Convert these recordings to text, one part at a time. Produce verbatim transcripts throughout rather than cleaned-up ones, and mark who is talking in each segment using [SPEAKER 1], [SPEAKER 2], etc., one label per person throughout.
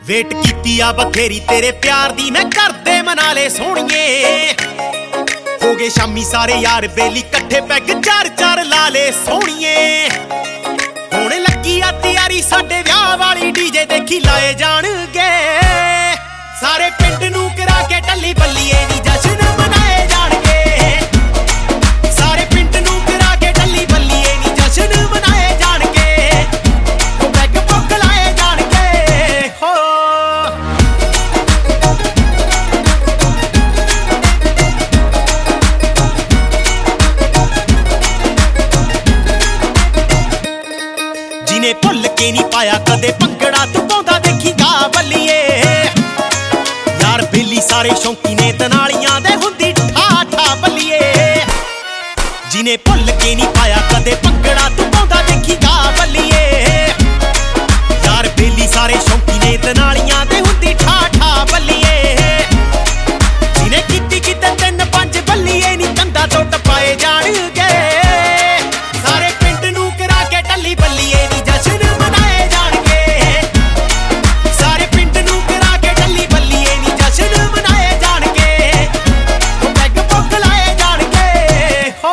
[SPEAKER 1] Wait ਕੀਤੀ ਆ ਬਥੇਰੀ ਤੇਰੇ ਪਿਆਰ ਦੀ ਮੈਂ ਕਰਦੇ ਮਨਾ ਲੈ ਸੋਹਣੀਏ। ਹੋ ਗਏ ਸ਼ਾਮੀ ਸਾਰੇ ਯਾਰ ਬੇਲੀ ਇਕੱਠੇ ਪੈਗ ਚਾਰ ਚਾਰ ਲਾ ਲੈ ਸੋਹਣੀਏ। ਹੁਣ ਲੱਗੀ ਆ ਤਿਆਰੀ ਸਾਡੇ ਵਿਆਹ ਵਾਲੀ ਡੀਜੇ ਦੇਖੀ ਲਾਏ ਜਾਣਗੇ। ਸਾਰੇ ਪਿੰਡ ਨੂੰ ਕਰਾ ਕੇ ਟੱਲੀ ਬੱਲੀਏ ਨੀ ਜਸ਼ਨ ਮਨਾਏ ਜਾਣਗੇ। ਸਾਰੇ ਪਿੰਡ ਨੂੰ ਕਰਾ ਕੇ ਟੱਲੀ ਬੱਲੀਏ ਨੀ ਜਸ਼ਨ ਮਨਾਏ ਜਾਣਗੇ। ਉਹ ਪੈਗ ਪੁੱਗ ਲਾਏ ਜਾਣਗੇ ਹੋ। ਜਿਨੇ ਭੁੱਲ ਕੇ ਨਹੀਂ ਪਾਇਆ ਕਦੇ ਭੰਗੜਾ ਤੂੰ ਪਾਉਂਦਾ ਦੇਖੀ ਗਾ ਬੱਲੀਏ। ਯਾਰ ਬੇਲੀ ਸਾਰੇ ਸ਼ੌਂਕੀ ਨੇ ਤਨਾਲੀਆਂ ਦੇ ਹੁੰਦੀ ਠਾ ਠਾ ਬੱਲੀਏ। ਜਿਨੇ ਭੁੱਲ ਕੇ ਨਹੀਂ ਪਾਇਆ ਕਦੇ ਭੰਗੜਾ ਤੂੰ ਪਾਉਂਦਾ ਦੇਖੀ ਗਾ ਬੱਲੀਏ। ਯਾਰ ਬੇਲੀ ਸਾਰੇ ਸ਼ੌਂਕੀ ਨੇ ਤਨਾਲੀਆਂ ਦੇ ਹੁੰਦੀ ਠਾ ਠਾ ਬੱਲੀਏ। ਜਿਨੇ ਕੀਤੀ ਕਿਤੇ ਤਿੰਨ ਪੰਜ ਬੱਲੀਏ ਨੀ ਕੰਧਾ ਤੋਂ ਟਪਾਏ ਜਾਣਗੇ। ਸਾਰੇ ਪਿੰਡ ਨੂੰ ਕਰਾ ਕੇ ਟੱਲੀ ਬੱਲੀਏ ਨੀ ਜਸ਼ਨ ਮਨਾਏ ਜਾਣਗੇ। ਸਾਰੇ ਪਿੰਡ ਨੂੰ ਕਰਾ ਕੇ ਟੱਲੀ ਬੱਲੀਏ ਨੀ ਜਸ਼ਨ ਮਨਾਏ ਜਾਣਗੇ। ਉਹ ਪੈਗ ਪੁੱਗ ਲਾਏ ਜਾਣਗੇ ਹੋ।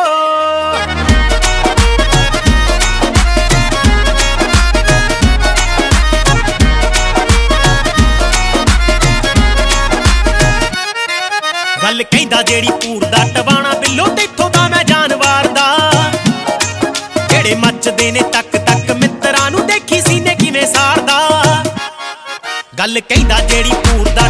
[SPEAKER 1] ਗੱਲ ਕਹਿੰਦਾ ਜਿਹੜੀ ਪੂਰ ਦਾ ਟਵਾਣਾ ਬਿੱਲੋ ਤੇਥੋਂ ਦਾ ਮੈਂ ਜਾਨਵਾਰ ਦਾ। ਜਿਹੜੇ ਮੱਚਦੇ ਨੇ ਤੱਕ ਤੱਕ ਮਿੱਤਰਾਂ ਨੂੰ ਦੇਖੀ ਸੀਨੇ ਕਿਵੇਂ ਸਾੜਦਾ। ਗੱਲ ਕਹਿੰਦਾ ਜਿਹੜੀ ਪੂਰ ਦਾ